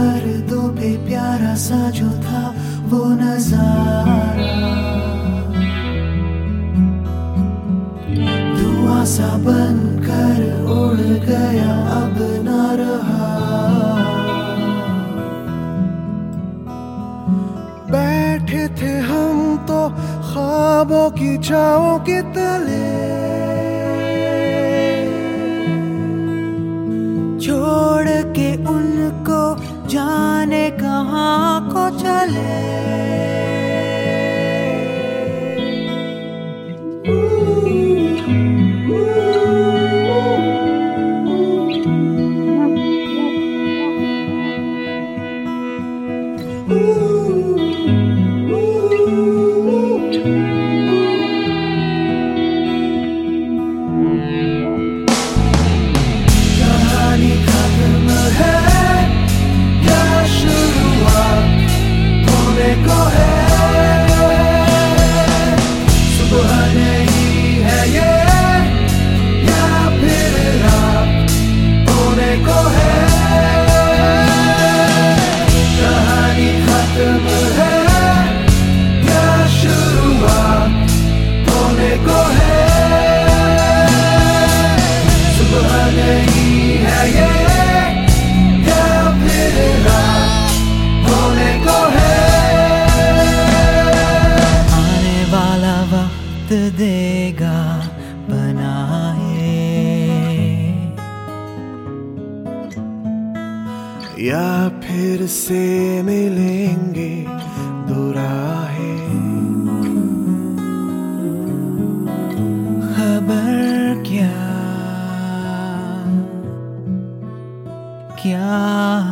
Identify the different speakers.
Speaker 1: पर्दों पे प्यारा सा जो था वो नजारा, धुआं सा बनकर उड़ गया अब न रहा। बैठे थे हम तो ख्वाबों की छाओं के तले, छोड़ के उनको जाने कहाँ को चले। कहानी खत्म है या शुरुआत होने को है, सुबह नहीं है ये या फिर रात होने को है। कहानी खत्म है या शुरुआत होने को है, सुबह नहीं है ये या फिर रात होने को है। आने वाला वक्त देगा बनाए या फिर से मिलेंगे दो राहें। खबर क्या